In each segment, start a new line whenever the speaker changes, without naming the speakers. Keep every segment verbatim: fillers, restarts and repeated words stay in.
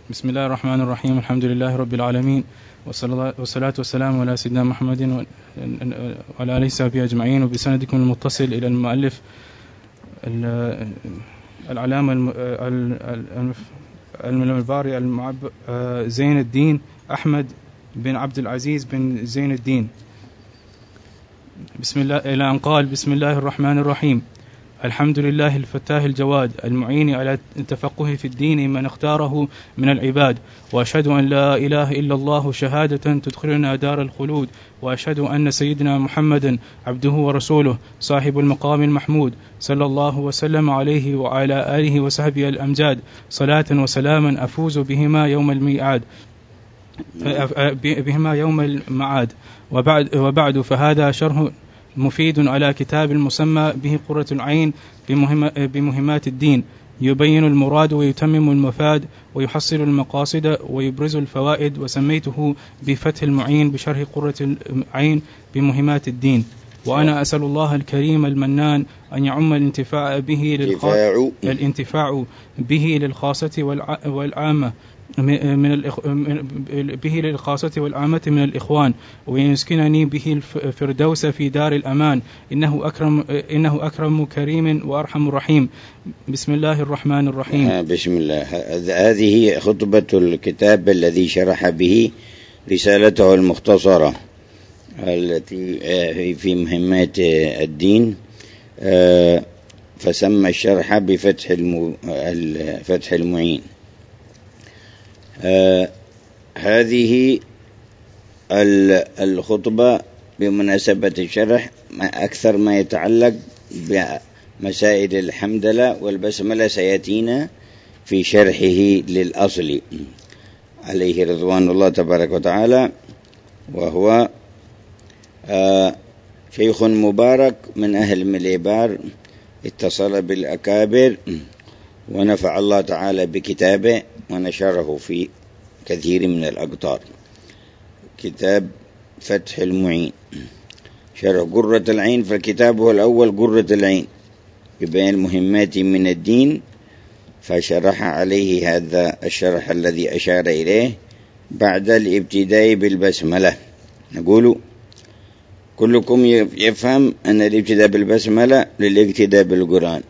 بسم الله الرحمن الرحيم. الحمد لله رب العالمين، والصلاة والسلام على سيدنا محمد وعلى آله وصحبه أجمعين. وبسندكم المتصل إلى المؤلف العلامة المباري زين الدين أحمد بن عبد العزيز بن زين الدين، بسم الله، إلى أن قال: بسم الله الرحمن الرحيم. الحمد لله الفتاه الجواد المعين على التفقه في الدين من اختاره من العباد، وأشهد أن لا إله إلا الله شهادة تدخلنا دار الخلود، وأشهد أن سيدنا محمدا عبده ورسوله صاحب المقام المحمود، صلى الله وسلم عليه وعلى آله وصحبه الأمجاد، صلاة وسلاما أفوز بهما يوم الميعاد بهما يوم المعاد. وبعد, وبعد فهذا شرح مفيد على كتاب المسمى به قرة العين بمهمات الدين، يبين المراد ويتمم المفاد ويحصل المقاصد ويبرز الفوائد، وسميته بفتح المعين بشرح قرة العين بمهمات الدين. وأنا أسأل الله الكريم المنان أن يعم الانتفاع به للخاصة الانتفاع به للخاصة والعامة من الإخ... به للخاصة والعامة من الإخوان، ويسكنني به الفردوس في دار الأمان، إنه أكرم إنه أكرم كريم وأرحم رحيم. بسم الله الرحمن الرحيم.
آه بسم الله. هذه خطبة الكتاب الذي شرح به رسالته المختصرة التي في مهمات الدين، فسمى الشرح بفتح الم... فتح المعين. آه هذه الخطبة بمناسبة الشرح أكثر ما يتعلق بمسائل الحمدلله والبسملة سيأتينا في شرحه للأصل عليه رضوان الله تبارك وتعالى، وهو آه شيخ مبارك من أهل مليبار، اتصل بالأكابر ونفع الله تعالى بكتابه ونشره في كثير من الأقطار. كتاب فتح المعين شرح قرة العين، فكتابه الأول قرة العين يبين المهمات من الدين، فشرح عليه هذا الشرح الذي أشار إليه بعد الابتداء بالبسملة. نقول كلكم يفهم أن الابتداء بالبسملة للاقتداء بالقرآن،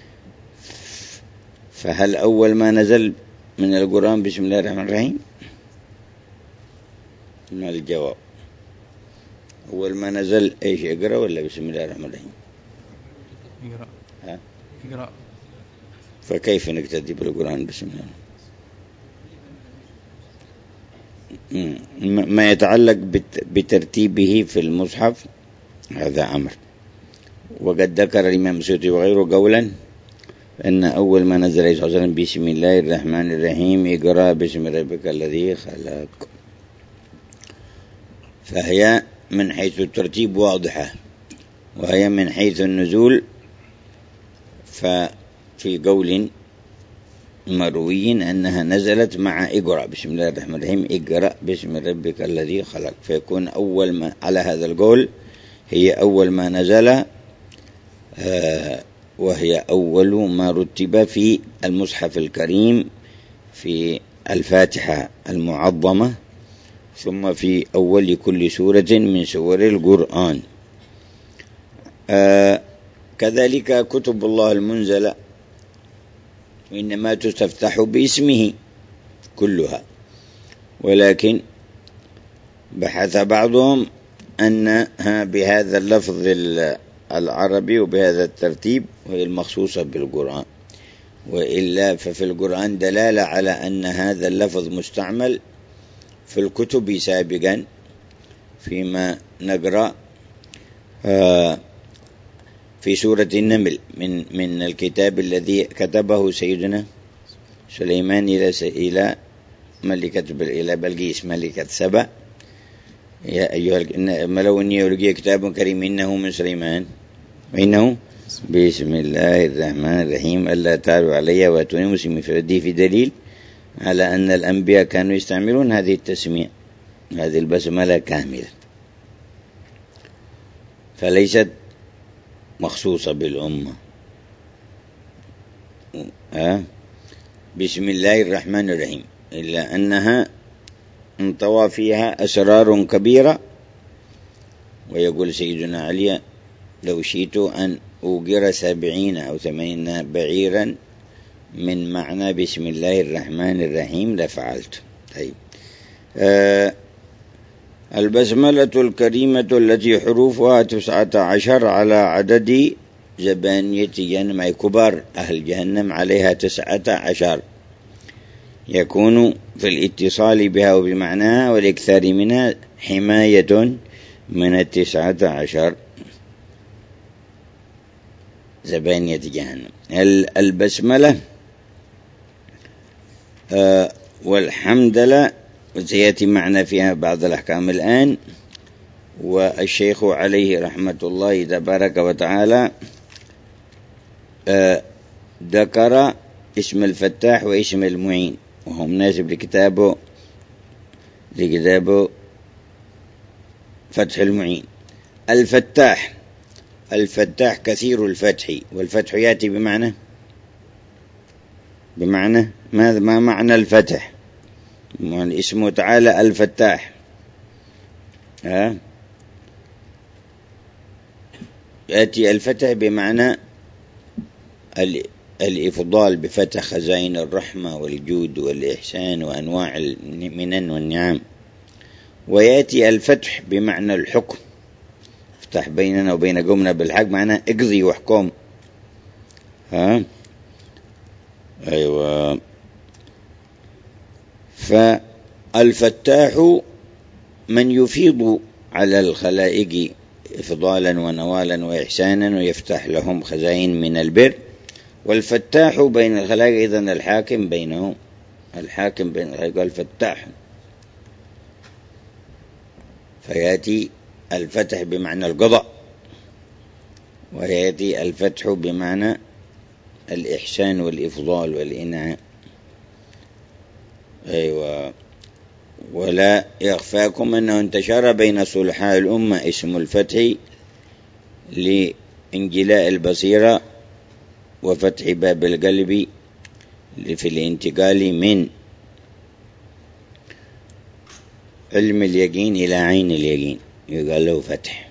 فهل أول ما نزل من القرآن بسم الله الرحمن الرحيم؟ ما الجواب؟ أول ما نزل إيش، اقرأ ولا بسم الله الرحمن الرحيم؟
اقرأ.
ها؟
اقرأ.
فكيف نقتدي بالقرآن بسم الله؟ ما يتعلق بترتيبه في المصحف هذا أمر. وقد ذكر الإمام السيوطي وغيره قولا أن أول ما نزل عليه الصلاة والسلام بسم الله الرحمن الرحيم اقرأ باسم ربك الذي خلق، فهي من حيث الترتيب واضحة، وهي من حيث النزول ففي قول مروي أنها نزلت مع اقرأ بسم الله الرحمن الرحيم اقرأ باسم ربك الذي خلق، فيكون أول ما على هذا القول هي أول ما نزل، آه وهي أول ما رتب في المصحف الكريم في الفاتحة المعظمة، ثم في أول كل سورة من سور القرآن. آه كذلك كتب الله المنزلة إنما تستفتح باسمه كلها، ولكن بحث بعضهم أنها بهذا اللفظ العربي وبهذا الترتيب وهي المخصوصة بالقرآن، وإلا ففي القرآن دلالة على أن هذا اللفظ مستعمل في الكتب سابقا، فيما نقرأ في سورة النمل من من الكتاب الذي كتبه سيدنا سليمان إلى إلى ملكة إلى بلقيس ملكة سبأ: يا أيها الملأ إني ألقي كتاب كريم إنه من سليمان وإنه بسم الله الرحمن الرحيم ألا تعلوا علي وأتوني مسلمين. فدي في دليل على أن الأنبياء كانوا يستعملون هذه التسمية، هذه البسملة كاملة، فليست مخصوصة بالأمة. أه؟ بسم الله الرحمن الرحيم إلا أنها انطوى فيها أسرار كبيرة. ويقول سيدنا علي: لو شئت أن أوقر سبعين أو ثمانين بعيرا من معنى بسم الله الرحمن الرحيم لفعلت. طيب. آه البسملة الكريمة التي حروفها تسعة عشر على عدد زبانية جهنم، أي كبار أهل جهنم عليها تسعة عشر، يكون في الاتصال بها وبمعناها والإكثار منها حماية من التسعة عشر زبانية جهنم. البسملة آه والحمدلة وسيأتي معنا فيها بعض الأحكام الآن. والشيخ عليه رحمة الله تبارك وتعالى آه ذكر اسم الفتاح واسم المعين، وهو مناسب لكتابه لكتابه فتح المعين. الفتاح الفتاح كثير الفتح، والفتح يأتي بمعنى بمعنى ماذا؟ ما معنى الفتح؟ اسمه تعالى الفتاح. ها يأتي الفتح بمعنى الإفضال بفتح خزائن الرحمة والجود والإحسان وأنواع المنن والنعم. ويأتي الفتح بمعنى الحكم، افتح بيننا وبين قومنا بالحق، معناه اقضي واحكم. ها أيوة. فالفتاح من يفيض على الخلائق إفضالا ونوالا وإحسانا ويفتح لهم خزائن من البر. والفتاح بين الخلائق إذن الحاكم بينهم، الحاكم بين الخلائق الفتاح. فيأتي الفتح بمعنى القضاء، ويأتي الفتح بمعنى الإحسان والإفضال والإنعام. أيوة. ولا يخفاكم أنه انتشر بين صلحاء الأمة اسم الفتح لإنجلاء البصيرة وفتح باب القلب في الانتقال من علم اليقين إلى عين اليقين، يقال له فتح.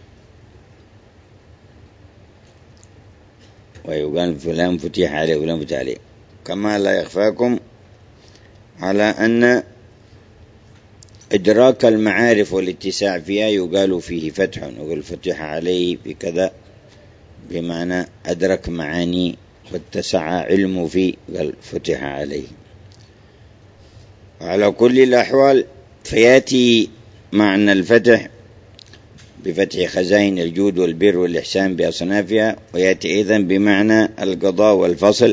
ويقال فلان فتح عليه فلان فتح عليه. كما لا يخفاكم على أن إدراك المعارف والاتساع فيها يقال فيه فتح، يقول فتح عليه بكذا بمعنى أدرك معاني واتسع علمه فيه، قال فتح عليه. على كل الأحوال فيأتي معنى الفتح بفتح خزائن الجود والبر والإحسان بأصنافها، ويأتي أيضا بمعنى القضاء والفصل.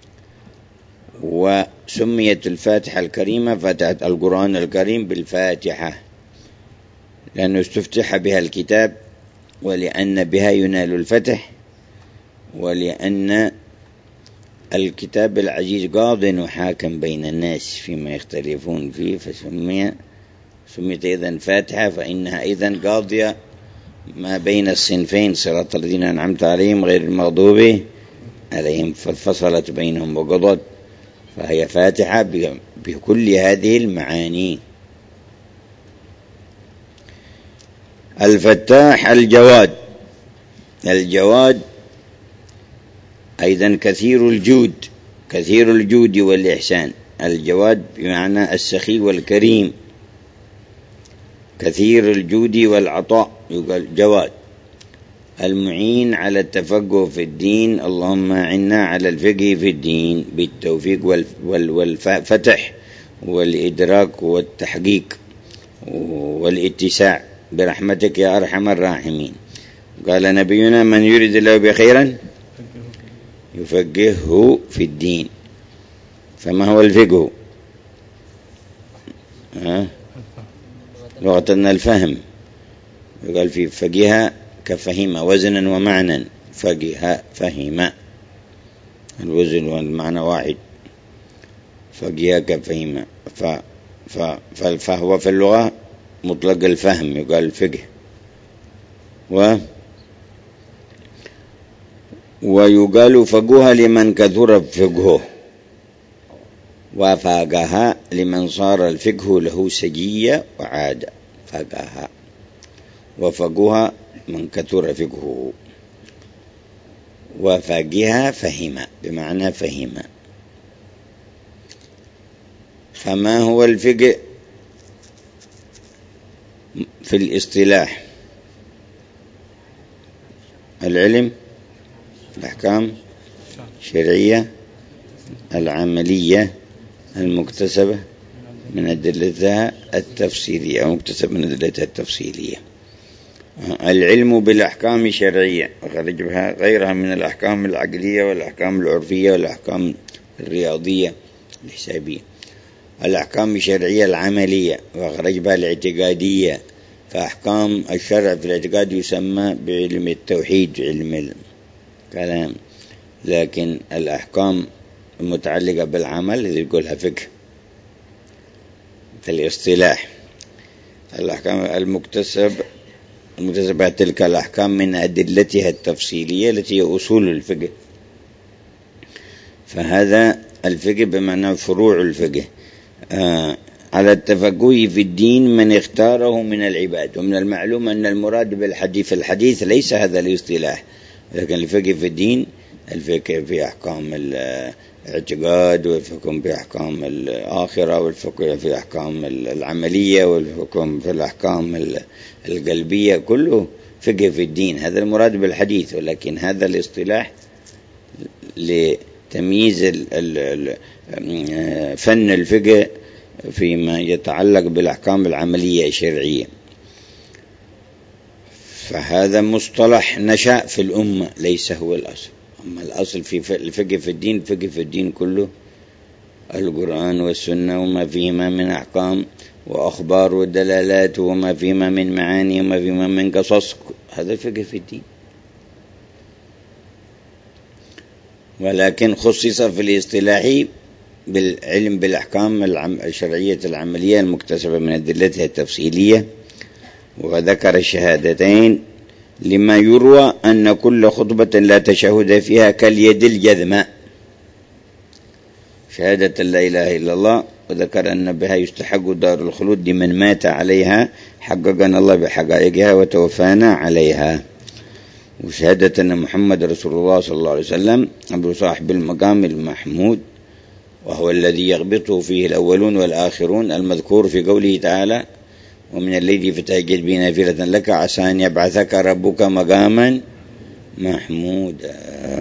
وسميت الفاتحة الكريمة فتحة القرآن الكريم بالفاتحة لأنه استفتح بها الكتاب، ولأن بها ينال الفتح، ولأن الكتاب العزيز قاض وحاكم بين الناس فيما يختلفون فيه، فسمي سميت أيضا فاتحة، فإنها أيضا قاضية ما بين الصنفين، صراط الذين أنعمت عليهم غير المغضوب عليهم، ففصلت بينهم وقضت، فهي فاتحة بكل هذه المعاني. الفتاح الجواد، الجواد أيضا كثير الجود، كثير الجود والإحسان. الجواد بمعنى السخي والكريم، كثير الجود والعطاء، يقال جواد. المعين على التفقه في الدين، اللهم أعنا على الفقه في الدين بالتوفيق والفتح والإدراك والتحقيق والاتساع برحمتك يا أرحم الراحمين. قال نبينا من يريد الله بخيرا يفقهه في الدين. فما هو الفقه؟ ها؟ لغتنا الفهم، يقال في فقه كفهم وزنا ومعنى، فقه فهم، الوزن والمعنى واحد، فقه كفهم. ف فهو في اللغة مطلق الفهم، يقال فقه. و ويقال فقه لمن كثر فقهه، وفاقها لمن صار الفقه له سجية وعادة. فاقها وفقها من كثر فقهه، وفاقها فهم بمعنى فهم. فما هو الفقه في الاصطلاح؟ العلم، الأحكام الشرعية العملية المكتسبة من أدلتها التفصيلية أو مكتسب من أدلتها التفصيلية. العلم بالأحكام الشرعية وخرج بها غيرها من الأحكام العقلية والأحكام العرفية والأحكام الرياضية الحسابية. الأحكام الشرعية العملية وخرج بها الاعتقادية، فأحكام الشرع في الاعتقاد يسمى بعلم التوحيد، علم الكلام، لكن الأحكام المتعلقة بالعمل هذه يقولها فقه في الاصطلاح. الأحكام المكتسب المكتسبة تلك الأحكام من أدلتها التفصيلية التي هي أصول الفقه، فهذا الفقه بمعنى فروع الفقه. آه على التفقه في الدين من اختاره من العباد. ومن المعلوم أن المراد بالحديث في الحديث ليس هذا الاصطلاح، لكن الفقه في الدين الفقه في أحكام الاعتقاد، والفقه في أحكام الآخرة، والفقه في أحكام العملية، والفقه في الأحكام القلبية، كله فقه في الدين. هذا المراد بالحديث، ولكن هذا الاصطلاح لتمييز فن الفقه فيما يتعلق بالأحكام العملية الشرعية. فهذا مصطلح نشأ في الأمة ليس هو الأصل. أما الأصل في الفقه في الدين، الفقه في الدين كله القرآن والسنة وما فيهما من أحكام وأخبار ودلالات وما فيهما من معاني وما فيهما من قصص، هذا الفقه في الدين. ولكن خصص في الاصطلاح بالعلم بالأحكام الشرعية العملية المكتسبة من أدلتها التفصيلية. وذكر الشهادتين لما يروى أن كل خطبة لا تشهد فيها كاليد الجذماء، شهادة لا إله إلا الله. وذكر أن بها يستحق دار الخلود لمن مات عليها، حققنا الله بحقائقها وتوفانا عليها. وشهادة أن محمد رسول الله صلى الله عليه وسلم أبو صاحب المقام المحمود، وهو الذي يغبطه فيه الأولون والآخرون، المذكور في قوله تعالى: ومن الليل فتهجد به نافلة لك عسى أن يبعثك ربك مقاما محمودا.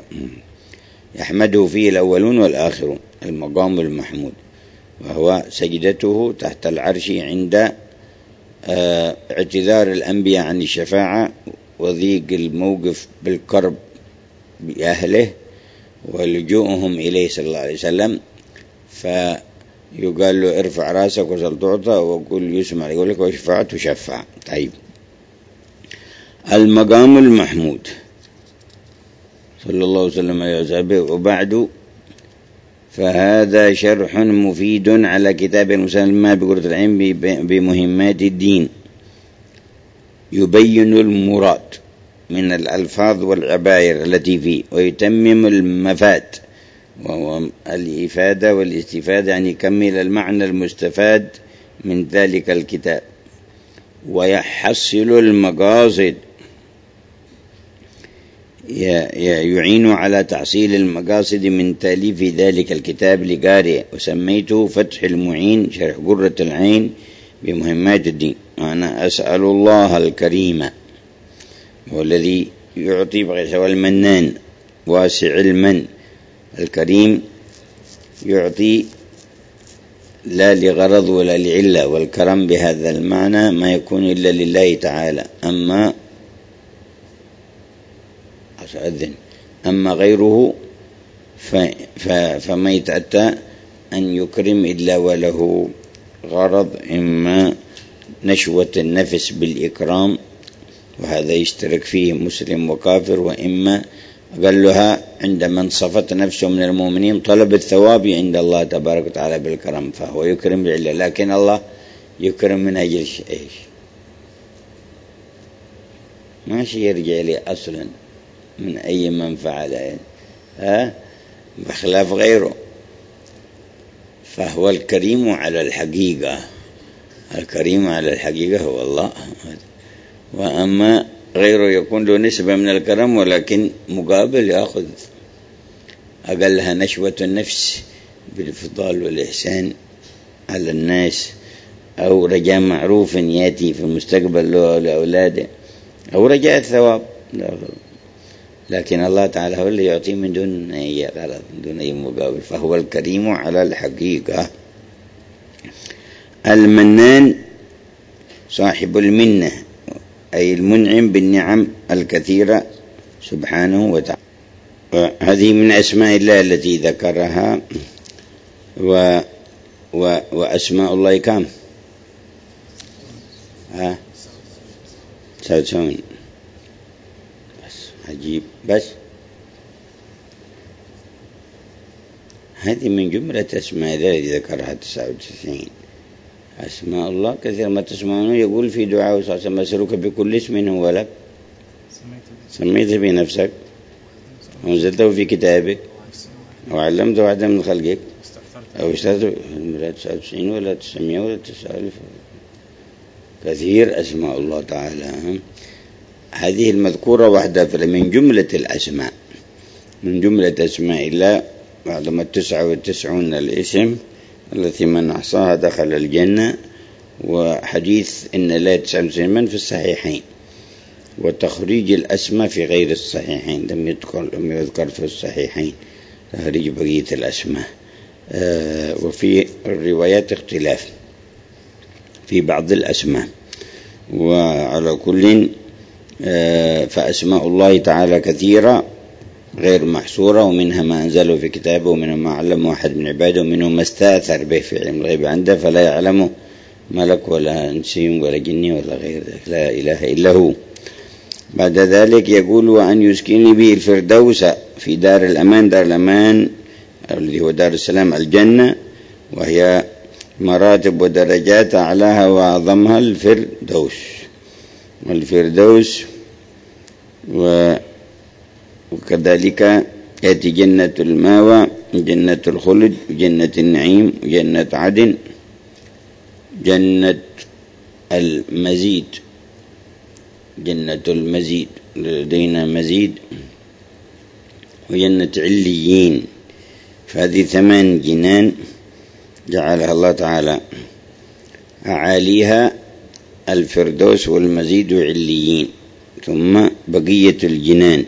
يحمده فيه الأولون والآخرون، المقام المحمود، وهو سجدته تحت العرش عند اعتذار الأنبياء عن الشفاعة وضيق الموقف بالقرب بأهله ولجوءهم إليه صلى الله عليه وسلم، فيقال له: ارفع راسك وسل تعطى، وقل يسمع يقول لك وشفاعة تشفع. طيب، المقام المحمود صلى الله عليه وسلم وصحبه. وبعد، فهذا شرح مفيد على كتاب المسمى بقرة العين بمهمات الدين، يبين المراد من الألفاظ والعبائر التي فيه، ويتمم المفاد وهو الإفادة والاستفادة، يعني يكمل المعنى المستفاد من ذلك الكتاب، ويحصل المقاصد، يعين على تحصيل المقاصد من تأليف ذلك الكتاب لقارئ. وسميته فتح المعين شرح قرة العين بمهمات الدين. وأنا أسأل الله الكريم هو الذي يعطي بغير، والمنان واسع المن. الكريم يعطي لا لغرض ولا لعلة، والكرم بهذا المعنى ما يكون إلا لله تعالى. أما أذن أما غيره فما يتأتى أن يكرم إلا وله غرض، إما نشوة النفس بالإكرام، وهذا يشترك فيه مسلم وكافر، وإما أقلها عند من صفت نفسه من المؤمنين طلب الثواب عند الله تبارك وتعالى بالكرم، فهو يكرم لعله. لكن الله يكرم من أجل إيش؟ ماشي يرجع لي أصلا من أي منفعة له، ها بخلاف غيره. فهو الكريم على الحقيقة، الكريم على الحقيقة هو الله، وأما غيره يكون له نسبة من الكرم ولكن مقابل يأخذ أقلها نشوة النفس بالفضال والإحسان على الناس، أو رجاء معروف يأتي في المستقبل له لأولاده، أو رجاء الثواب، لكن الله تعالى هو اللي يعطي من دون أي غرض، من دون أي مقابل، فهو الكريم على الحقيقة. المنان صاحب المنة، أي المنعم بالنعم الكثيرة سبحانه وتعالى. هذه من أسماء الله التي ذكرها. و و وأسماء الله كم؟ ها تسعون. بس عجيب، بس هذه من جملة أسماء الله التي ذكرها تسعة وتسعين. أسماء الله كثير ما تسمعونه يقول في دعاء صلى الله عليه وسلم: أسألك بكل اسم هو لك سميت بنفسك وأنزلته في كتابك أو علمته واحدا من خلقك أو اشتريته تسعة وتسعين ولا تسعمائة ولا تسعة ألف. كثير أسماء الله تعالى. هذه المذكورة واحدة من جملة الأسماء، من جملة أسماء الله بعدما التسعة والتسعون الاسم التي من أحصاها دخل الجنة. وحديث إن لا تسعة وتسعين من في الصحيحين، وتخريج الأسماء في غير الصحيحين لم يذكر لم يذكر في الصحيحين تخريج بقية الأسماء. آه وفي الروايات اختلاف في بعض الأسماء. وعلى كل آه فأسماء الله تعالى كثيرة غير محصورة، ومنها ما أنزله في كتابه، ومنها ما علمه أحد من عباده، ومنه ما استأثر به في علم الغيب عنده فلا يعلمه ملك ولا إنسي ولا جني ولا غير ذلك، لا إله إلا هو. بعد ذلك يقول: وأن يسكنني به الفردوس في دار الأمان. دار الأمان الذي هو دار السلام الجنة، وهي مراتب ودرجات أعلاها وأعظمها الفردوس. والفردوس و وكذلك يأتي جنة الماوى، جنة الخلد، جنة النعيم، جنة عدن، جنة المزيد، جنة المزيد لدينا مزيد، وجنة عليين. فهذه ثمان جنان جعلها الله تعالى، أعاليها الفردوس والمزيد وعليين، ثم بقية الجنان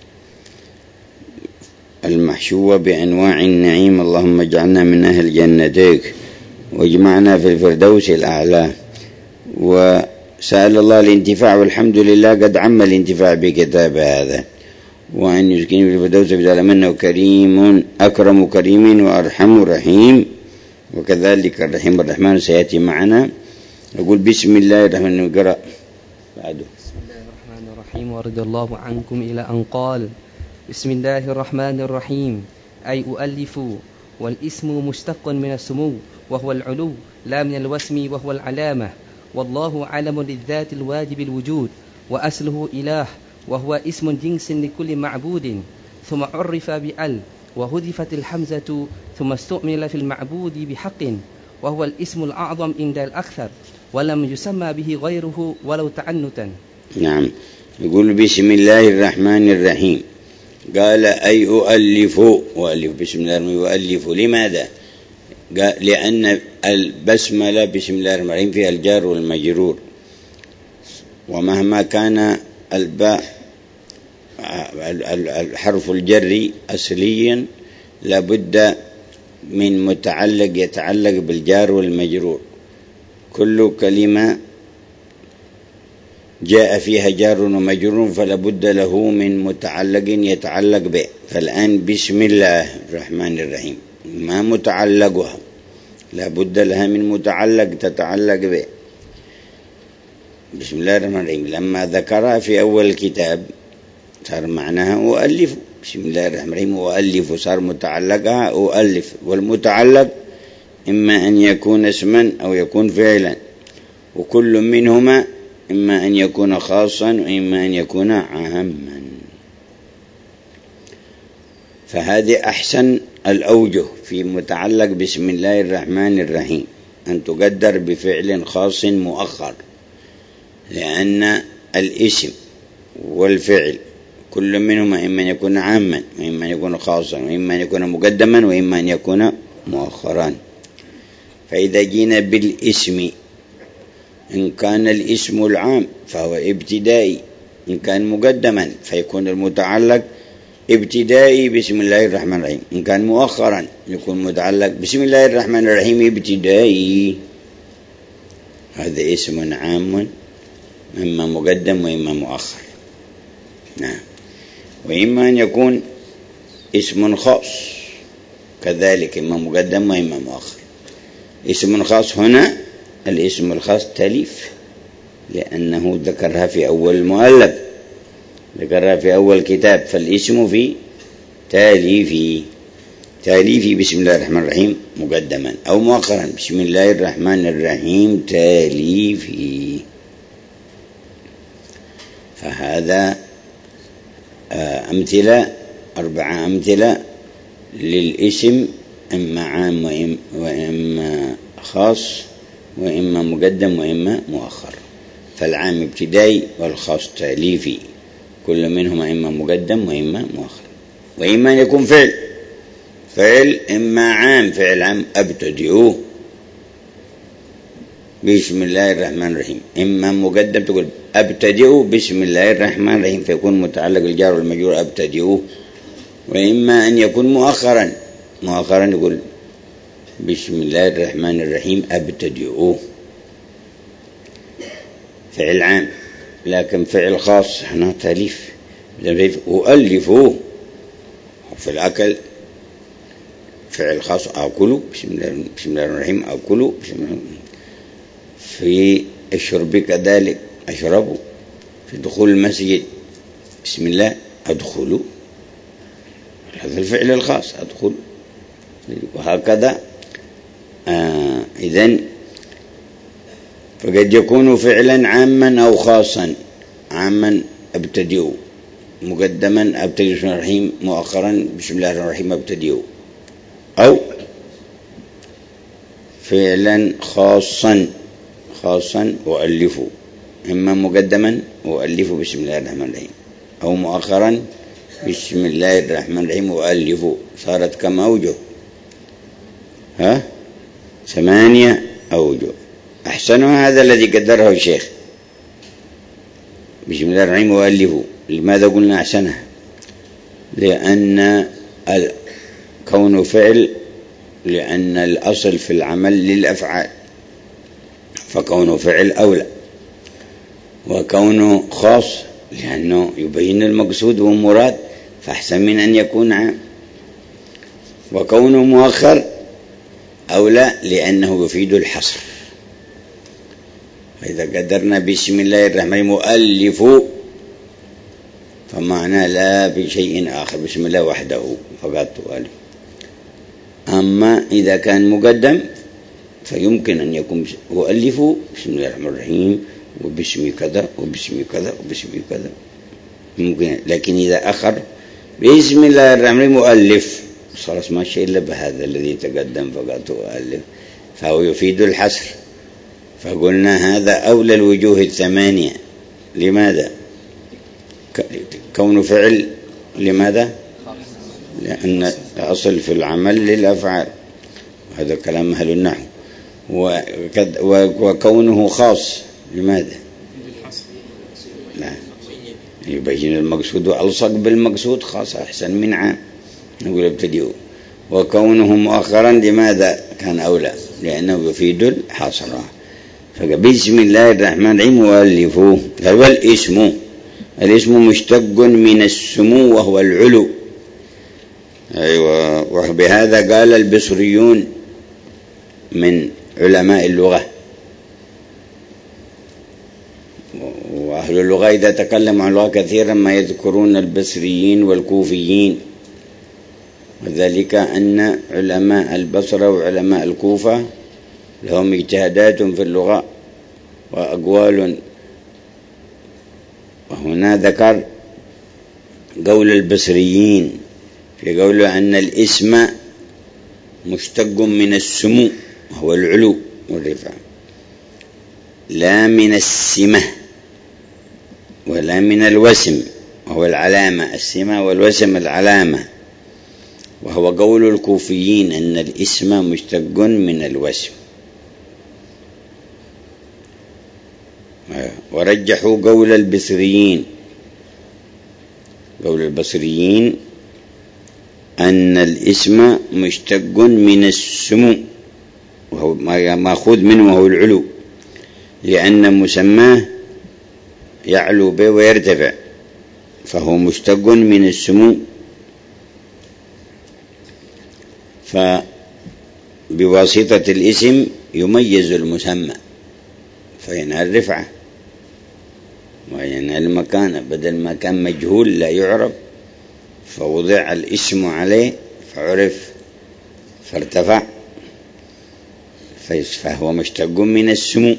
المحشوة بأنواع النعيم. اللهم اجعلنا من أهل جنتك واجمعنا في الفردوس الأعلى. وسأل الله الانتفاع، والحمد لله قد عم الانتفاع بكتاب هذا. وأن يسكن في الفردوس بدل منه كريم أكرم كريم وأرحم رحيم، وكذلك الرحيم الرحمن سيأتي معنا. نقول بسم الله الرحمن الرحيم. قرأ بعده.
بسم الله الرحمن الرحيم. ورضي الله عنكم إلى أن قال: بسم الله الرحمن الرحيم، أي أؤلف. والاسم مشتق من السمو وهو العلو، لا من الوسم وهو العلامة. والله علم للذات الواجب الوجود، وأصله إله، وهو اسم جنس لكل معبود. ثم عرف بأل وهذفت الحمزة، ثم استعمل في المعبود بحق، وهو الاسم الأعظم عند الأكثر، ولم يسمى به غيره ولو تعنتا.
نعم. يقول بسم الله الرحمن الرحيم. قال أي أؤلف، أؤلف بسم الله الرحمن أؤلف. لماذا؟ قال لأن البسملة بسم الله الرحمن الرحيم فيها الجار والمجرور، ومهما كان الباء الحرف الجري أصليا لابد من متعلق يتعلق بالجار والمجرور. كل كلمة جاء فيها جار ومجرور فلا بد له من متعلق يتعلق به. فالآن بسم الله الرحمن الرحيم ما متعلقها، لا بد لها من متعلق تتعلق به. بسم الله الرحمن الرحيم لما ذكرها في أول الكتاب صار معناها أؤلف. بسم الله الرحمن الرحيم أؤلف، صار متعلقها أؤلف. والمتعلق إما أن يكون اسما أو يكون فعلا، وكل منهما إما أن يكون خاصا وإما أن يكون عاما. فهذه أحسن الأوجه في متعلق بسم الله الرحمن الرحيم أن تقدر بفعل خاص مؤخر، لأن الاسم والفعل كل منهما إما أن يكون عاما وإما أن يكون خاصا وإما أن يكون مقدما وإما أن يكون مؤخرا. فإذا جينا بالاسم، إن كان الاسم العام فهو ابتدائي، إن كان مقدما فيكون المتعلق ابتدائي بسم الله الرحمن الرحيم، إن كان مؤخرا يكون متعلق بسم الله الرحمن الرحيم ابتدائي. هذا اسم عام إما مقدم وإما مؤخر. نعم. وإما أن يكون اسم خاص كذلك، إما مقدم وإما مؤخر. اسم خاص هنا الاسم الخاص تأليف، لأنه ذكرها في أول المؤلف، ذكرها في أول كتاب، فالاسم في تأليفي تأليفي بسم الله الرحمن الرحيم مقدما أو مؤخرا بسم الله الرحمن الرحيم تأليفي. فهذا أمثلة أربعة أمثلة للاسم، إما عام وإما خاص وإما مقدم وإما مؤخر. فالعام ابتدائي والخاص تأليفي، كل منهما إما مقدم وإما مؤخر. وإما أن يكون فعل فعل إما عام، فعل عام أبتدئوه بسم الله الرحمن الرحيم، إما مقدم تقول أبتدئوا بسم الله الرحمن الرحيم فيكون متعلق الجار والمجرور أبتدئوه. وإما أن يكون مؤخرا مؤخرا يقول بسم الله الرحمن الرحيم أبتدئوه. فعل عام، لكن فعل خاص هنا تأليف، أؤلفوه. في الأكل فعل خاص أكلوا بسم الله بسم الله الرحمن الرحيم أكلوا بسم الله. في الشرب كذلك أشربوا. في دخول المسجد بسم الله أدخلوا، هذا الفعل الخاص أدخل. وهكذا آه إذن فقد يكون فعلا عاما أو خاصا. عاما أبتدئوا، مقدما أبتدئ بسم الله الرحيم، مؤخرا بسم الله الرحمن الرحيم أبتدئوا. أو فعلا خاصا خاصا وألفوا، إما مقدما وألفوا بسم الله الرحمن الرحيم، أو مؤخرا بسم الله الرحمن الرحيم وألفوا. صارت كم أوجه؟ ها ثمانية أوجه. أحسنها هذا الذي قدره الشيخ بسم الله الرحمن الرحيم وألفوا. لماذا قلنا أحسنها؟ لأن كون فعل، لأن الأصل في العمل للأفعال، فكونه فعل أولى. وكونه خاص لأنه يبين المقصود والمراد، فأحسن من أن يكون عام. وكونه مؤخر أولى لأنه يفيد الحصر. فإذا قدرنا بسم الله الرحمن الرحيم مؤلف فمعنى لا بشيء آخر، بسم الله وحده فقط ألف. أما إذا كان مقدم فيمكن أن يكون مؤلف بسم الله الرحمن الرحيم وباسم كذا وباسم كذا وباسم كذا ممكن. لكن إذا أخر بسم الله الرحمن الرحيم مؤلف صار ما شيء إلا بهذا الذي تقدم فقط مؤلف، فهو يفيد الحصر. فقلنا هذا أولى الوجوه الثمانية. لماذا؟ كون فعل. لماذا؟ لأن الأصل في العمل للأفعال، هذا كلام أهل النحو. وكونه خاص. لماذا؟ لا يبين المقصود وألصق بالمقصود، خاص أحسن من عام نقول ابتدئوا. وكونه مؤخرا لماذا كان أولى؟ لأنه يفيد الحصر. فبسم الله الرحمن الرحيم وألفوه. هو الاسم الاسم مشتق من السمو وهو العلو. أيوة. وبهذا قال البصريون من علماء اللغة. وأهل اللغة إذا تكلموا عن اللغة كثيرا ما يذكرون البصريين والكوفيين، وذلك أن علماء البصرة وعلماء الكوفة لهم اجتهادات في اللغة وأقوال. وهنا ذكر قول البصريين في قوله أن الاسم مشتق من السمو وهو العلو والرفعة، لا من السمة ولا من الوسم وهو العلامة. السمة والوسم العلامة، وهو قول الكوفيين أن الاسم مشتق من الوسم. ورجحوا قول البصريين قول البصريين أن الاسم مشتق من السمو وهو مأخوذ منه وهو العلو، لأن مسماه يعلو به ويرتفع، فهو مشتق من السمو. فبواسطة الاسم يميز المسمى فينال الرفعة وينال المكانة، بدل ما كان مجهول لا يعرف فوضع الاسم عليه فعرف فارتفع، فهو مشتق من السمو.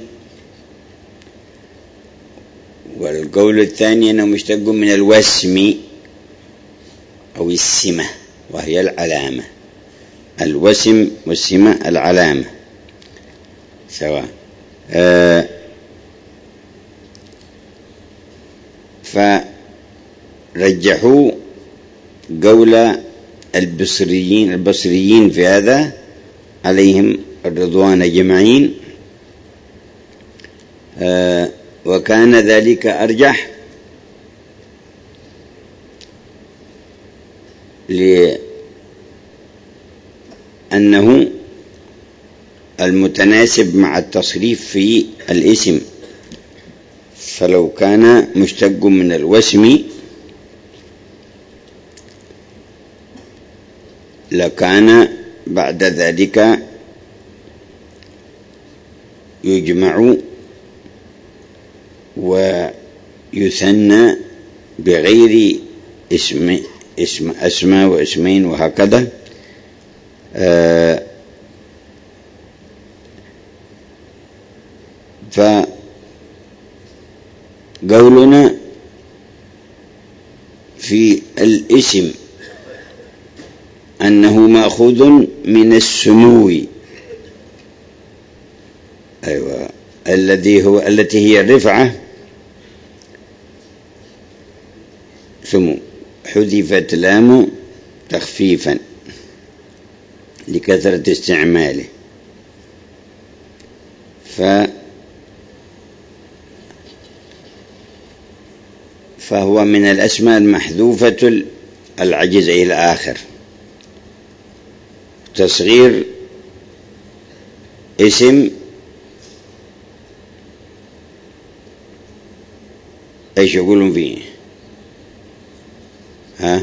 والقول الثاني أنه مشتق من الوسم أو السمة وهي العلامة. الوسم والسمة العلامة سواء. آه فرجحوا قول البصريين البصريين في هذا عليهم الرضوان أجمعين، آه وكان ذلك أرجح لأنه المتناسب مع التصريف في الاسم. فلو كان مشتق من الوسم لكان بعد ذلك يجمع ويثنى بغير اسم اسم أسماء واسمين وهكذا. آه فقولنا في الاسم أنه مأخوذ من السمو، أيوة، الذي هو التي هي الرفعة سمو، حذفت لام تخفيفا لكثرة استعماله. ف فهو من الأسماء المحذوفة العجز إلى آخر. تصغير اسم ايش يقولون فيه؟ ها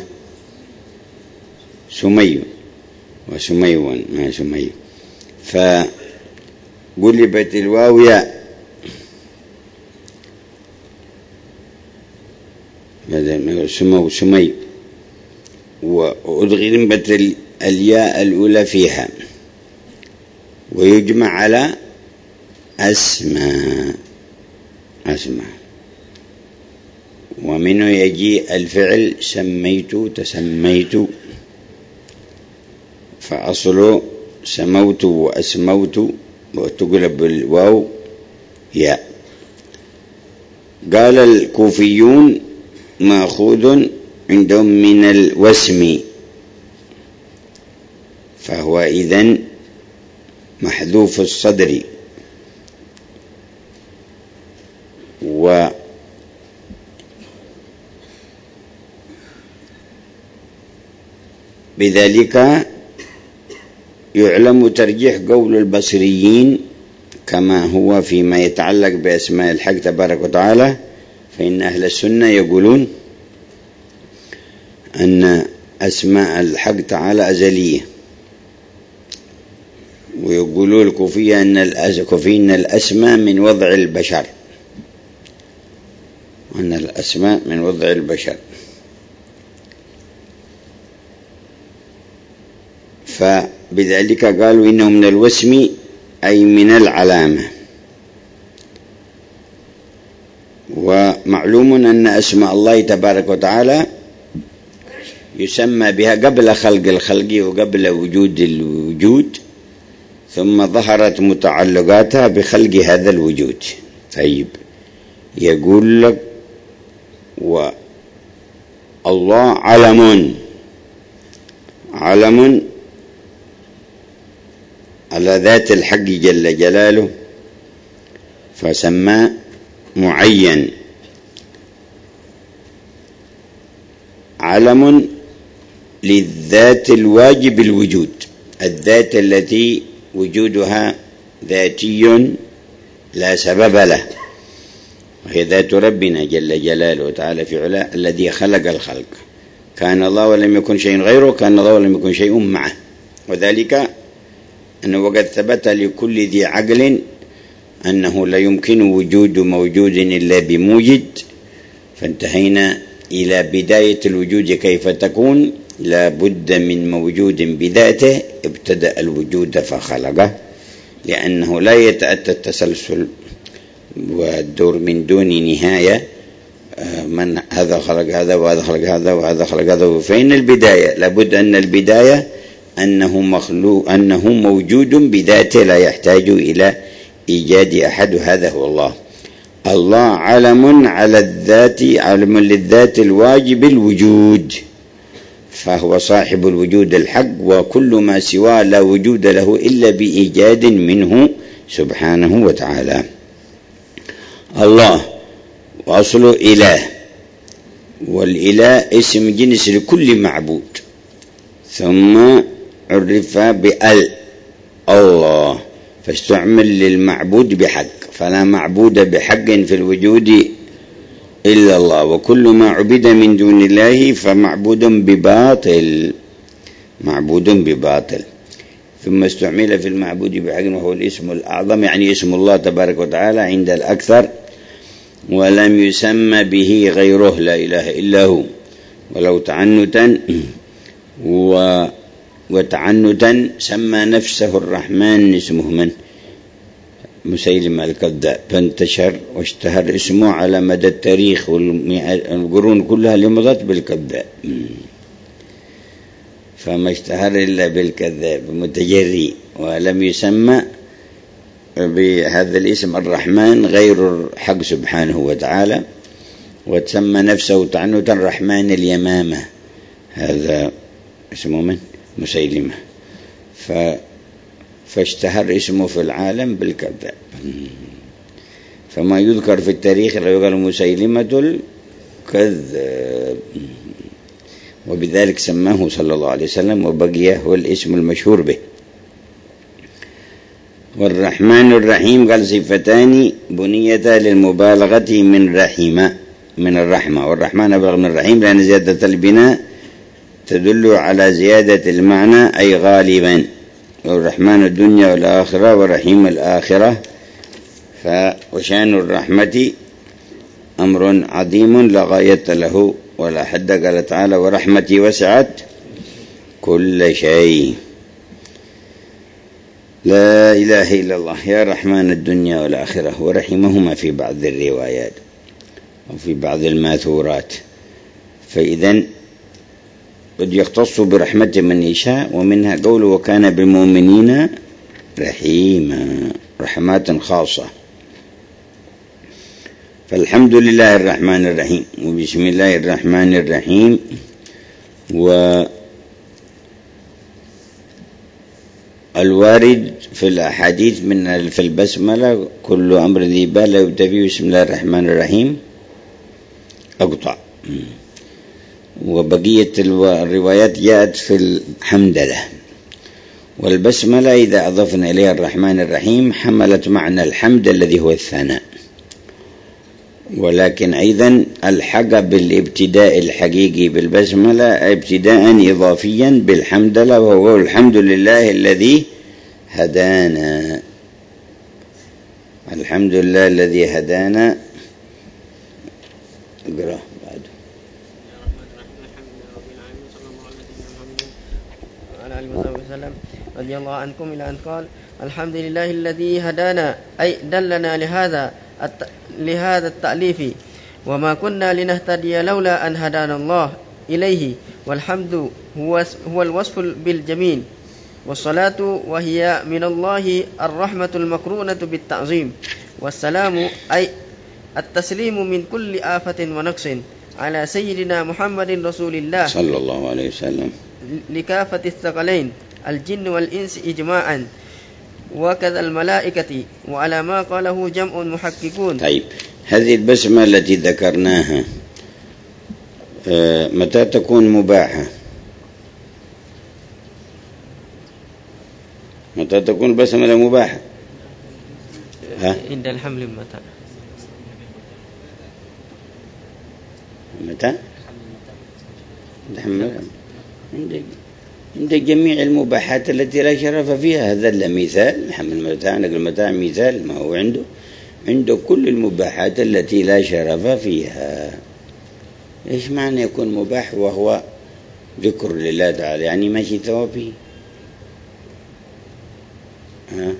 سمي وسميون ما سمي، فقلبت الواو ياء بدل ما سمو سمي، وأدغمت الياء الأولى فيها، ويجمع على أسماء أسماء ومنه يجي الفعل سميت تسميت، فأصله سموت وأسموت وتقلب الواو ياء. قال الكوفيون مأخوذ عندهم من الوسم، فهو إذن محذوف الصدر. و بذلك يعلم ترجيح قول البصريين كما هو فيما يتعلق بأسماء الحق تبارك وتعالى، فإن أهل السنة يقولون أن أسماء الحق تعالى أزلية، ويقولون الكوفية أن الكوفيين الأسماء من وضع البشر، أن الأسماء من وضع البشر. فبذلك قالوا إنه من الوسم أي من العلامة. ومعلوم أن أسماء الله تبارك وتعالى يسمى بها قبل خلق الخلق وقبل وجود الوجود، ثم ظهرت متعلقاتها بخلق هذا الوجود. طيب يقول لك والله علم علم على ذات الحق جل جلاله، فسماه معين، علم للذات الواجب الوجود، الذات التي وجودها ذاتي لا سبب له، وهي ذات ربنا جل جلاله وتعالى في علاه الذي خلق الخلق. كان الله ولم يكن شيء غيره، كان الله ولم يكن شيء معه، وذلك أنه وقد ثبت لكل ذي عقل أنه لا يمكن وجود موجود إلا بموجد، فانتهينا إلى بداية الوجود كيف تكون. لا بد من موجود بذاته ابتدأ الوجود فخلقه، لأنه لا يتأتى التسلسل والدور من دون نهاية، من هذا خلق هذا وهذا خلق هذا وهذا خلق هذا. فإن البداية لابد أن البداية أنه مخلوق، أنه موجود بذاته لا يحتاج إلى إيجاد أحد، هذا هو الله. الله علم على الذات، علم للذات الواجب الوجود، فهو صاحب الوجود الحق، وكل ما سواه لا وجود له إلا بإيجاد منه سبحانه وتعالى. الله وأصله إله، والإله اسم جنس لكل معبود، ثم عرف بأل الله، فاستعمل للمعبود بحق، فلا معبود بحق في الوجود إلا الله، وكل ما عبد من دون الله فمعبود بباطل، معبود بباطل. ثم استعمل في المعبود بحق وهو الاسم الأعظم، يعني اسم الله تبارك وتعالى عند الأكثر، ولم يسمى به غيره، لا إله إلا هو. ولو تعنتا و وتعنتا سمى نفسه الرحمن، اسمه من؟ مسيلمة الكذاب، فانتشر واشتهر اسمه على مدى التاريخ والقرون كلها اللي مضت بالكذاب، فما اشتهر إلا بالكذاب متجري، ولم يسمى بهذا الاسم الرحمن غير الحق سبحانه وتعالى، وتسمى نفسه تعنتا الرحمن اليمامة، هذا اسمه من؟ مسيلمة، ف فاشتهر اسمه في العالم بالكذاب. فما يذكر في التاريخ لا يقال مسيلمة الكذاب، وبذلك سماه صلى الله عليه وسلم، وبقي هو الاسم المشهور به. والرحمن الرحيم قال صفتان بنيتا للمبالغة من رحمة، من الرحمة، والرحمن أبلغ من الرحيم، لأن زيادة البناء تدل على زيادة المعنى أي غالبا، والرحمن الدنيا والآخرة ورحيم الآخرة. فوشان الرحمة أمر عظيم لا غاية له ولا حد. قال تعالى ورحمتي وسعت كل شيء. لا إله إلا الله، يا رحمن الدنيا والآخرة، ورحمهما في بعض الروايات وفي بعض الماثورات. فإذن قد يختص برحمة من يشاء، ومنها قوله وكان بالمؤمنين رحيما، رحمات خاصة. فالحمد لله الرحمن الرحيم، وبسم الله الرحمن الرحيم. والوارد في الأحاديث من في البسملة كل أمر ذي بال يبتدئ بسم الله الرحمن الرحيم أقطع، وبقية الروايات جاءت في الحمدلة. والبسملة إذا أضفنا إليها الرحمن الرحيم حملت معنى الحمد الذي هو الثناء، ولكن أيضا الحق بالابتداء الحقيقي بالبسملة ابتداء إضافيا بالحمدلة، وهو الحمد لله الذي هدانا. الحمد لله الذي هدانا. اقرأ بعد.
رضي الله عنكم إلى أن قال الحمد لله الذي هدانا، أي دلنا لهذا لهذا التأليف، وما كنا لنهتدي لولا أن هدانا الله، إليه، والحمد هو هو الوصف بالجميل، والصلاة وهي من الله الرحمة المقرونة بالتعظيم، والسلام أي التسليم من كل آفة ونقص على سيدنا محمد رسول الله
صلى الله عليه وسلم
لكافة الثقلين الجن والإنس إجماعا، وكذا الملائكة، وعلى ما قاله جمع محققون.
طيب، هذه البسمة التي ذكرناها متى تكون مباحة؟ متى تكون البسملة مباحة؟ ها؟
عند الحمل. متى
متى؟ الحمل عند عند جميع المباحات التي لا شرف فيها. هذا لا مثال، حمل متاع نقل متاع مثال، ما هو عنده عنده كل المباحات التي لا شرف فيها. إيش معنى يكون مباح وهو ذكر لله تعالى؟ يعني ماشي ثوابه. ها؟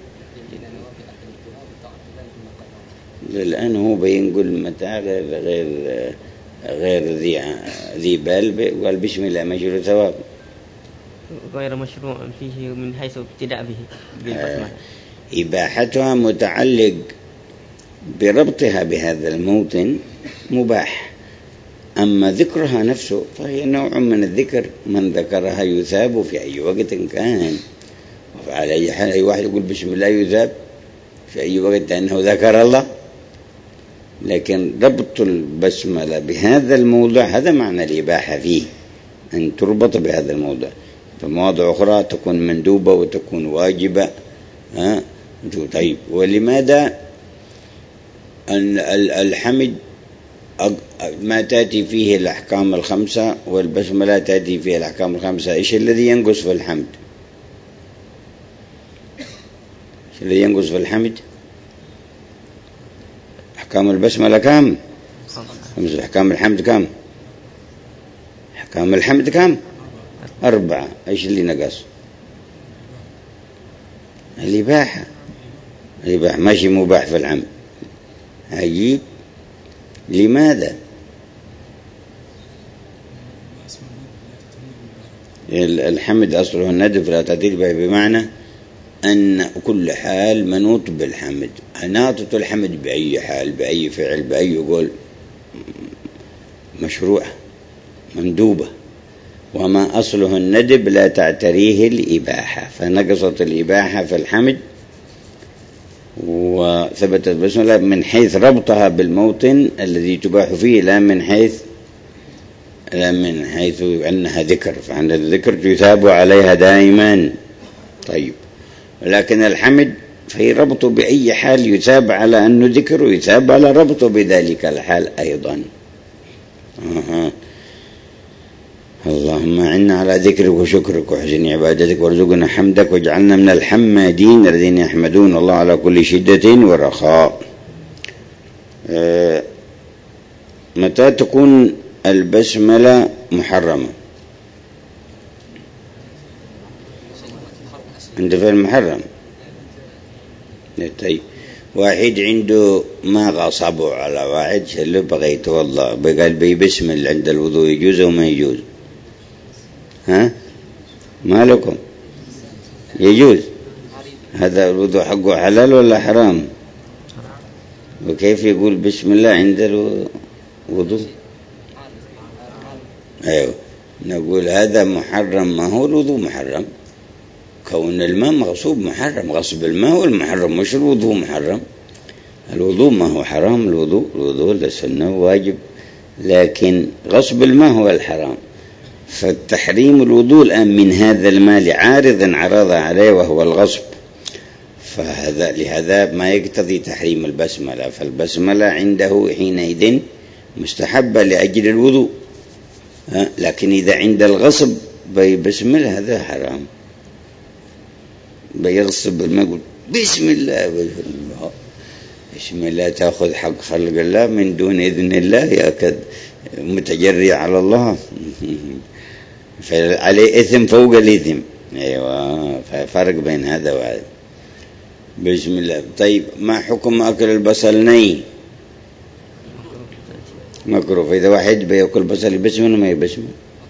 الآن هو بينقل متاع غير غير غير ذي ذي بال، قال بسم الله مشروع ثواب،
غير مشروع فيه من حيث ابتداء به.
آه. إباحتها متعلق بربطها بهذا الموطن مباح، أما ذكرها نفسه فهي نوع من الذكر، من ذكرها يثاب في أي وقت كان. وعلى أي حال أي واحد يقول بسم الله يثاب في أي وقت أنه ذكر الله، لكن ربط البسملة بهذا الموضع هذا معنى الإباحة فيه، أن تربط بهذا الموضع. في مواضع أخرى تكون مندوبة وتكون واجبة. ها؟ طيب، ولماذا أن الحمد ما تأتي فيه الأحكام الخمسة والبسملة تأتي فيه الأحكام الخمسة؟ إيش الذي ينقص في الحمد؟ إيش الذي ينقص في الحمد؟ أحكام البسملة كم؟ خمسة. أحكام الحمد كم؟ أحكام الحمد كم؟ أربعة. إيش اللي نقص؟ الإباحة. الإباحة ماشي مباح في الحمد. عجيب، لماذا؟ الحمد أصله الندب لا تدل به، بمعنى أن كل حال منوط بالحمد، ناطط الحمد بأي حال بأي فعل بأي قول مشروع مندوبة، وما أصله الندب لا تعتريه الإباحة، فنقصت الإباحة في الحمد وثبتت البسملة من حيث ربطها بالموطن الذي تباح فيه، لا من حيث لا من حيث أنها ذكر، فعند الذكر يثاب عليها دائما. طيب، لكن الحمد في ربطه بأي حال يثاب على أنه ذكر، ويثاب على ربطه بذلك الحال أيضا. أه. اللهم أعنا على ذكرك وشكرك وحسن عبادتك، وارزقنا حمدك، واجعلنا من الحمادين الذين يحمدون الله على كل شدة ورخاء. أه. متى تكون البسملة محرمة؟ عند فعل محرم. طيب، واحد عنده ما غصبه على واحد شلو بغى يتوضأ، بقال بي بسم الله عند الوضوء، يجوز أو ما يجوز؟ ها؟ ما لكم؟ يجوز. هذا الوضوء حقه حلال ولا حرام؟ وكيف يقول بسم الله عند الوضوء؟ أيوه، نقول هذا محرم. ما هو الوضوء محرم؟ كون الماء مغصوب محرم، غصب الماء والمحرم، مش الوضوء محرم. الوضوء ما هو حرام، الوضوء الوضوء لسنة واجب، لكن غصب الماء هو الحرام. فالتحريم الوضوء الآن من هذا الماء لعارض عرض عليه وهو الغصب، فهذا لهذا ما يقتضي تحريم البسملة. فالبسملة عنده حينئذ مستحبة لأجل الوضوء، لكن إذا عند الغصب بسم الله هذا حرام. بيغصب الماء يقول بسم الله، بسم الله تأخذ حق خلق الله من دون إذن الله، يأكد متجري على الله، فعليه إثم فوق الإثم. أيوة، ففرق بين هذا وهذا. بسم الله. طيب، ما حكم أكل البصل ني؟ مكروه. إذا واحد بيأكل بصل بسم ولا ما يبسم؟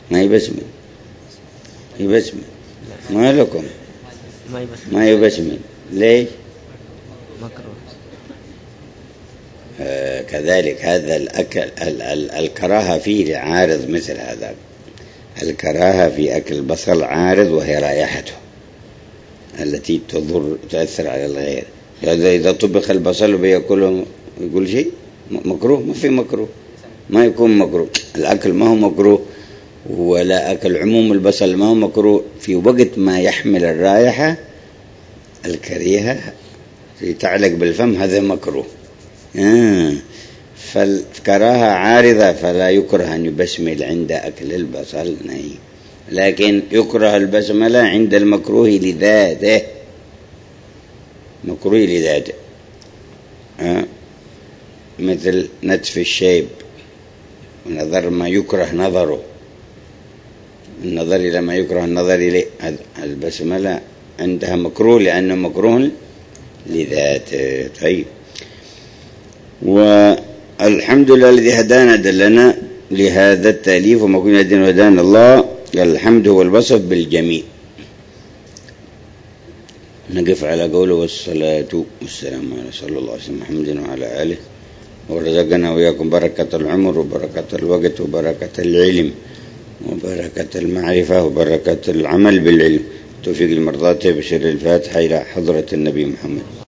ما يبسمل يبسمل ما لكم
ما يبسمل
ما يبسمل ليش؟
مكروه.
آه كذلك هذا الأكل ال ال الكراهة فيه عارض مثل هذا. الكراهة في أكل البصل عارض وهي رائحته التي تضر تأثر على الغير. هذا إذا طبخ البصل وبيأكله يقول شيء مكروه؟ ما في مكروه، ما يكون مكروه. الأكل ما هو مكروه ولا أكل عموم البصل ما هو مكروه في وقت ما يحمل الرائحة الكريهة تعلق بالفم، هذا مكروه. آه. فالكراهة عارضة فلا يكره أن يبسمل عند أكل البصل نهي، لكن يكره البسملة عند المكروه لذاته، مكروه لذاته. آه. مثل نتف الشيب ونظر ما يكره نظره، النظر إلى ما يكره النظر إليه، البسملة عندها مكروه لأنه مكروه لذاته. طيب، والحمد لله الذي هدانا دلنا لهذا التأليف وما كنا هدينا هدانا الله. الحمد هو الوصف بالجميع. نقف على قوله والصلاة والسلام على صلى الله عليه وسلم محمد وعلى آله، ورزقنا وإياكم بركة العمر وبركة الوقت وبركة العلم وبركة المعرفة وبركة العمل بالعلم. توفيق المرضات بشر الفاتحة إلى حضرة النبي محمد.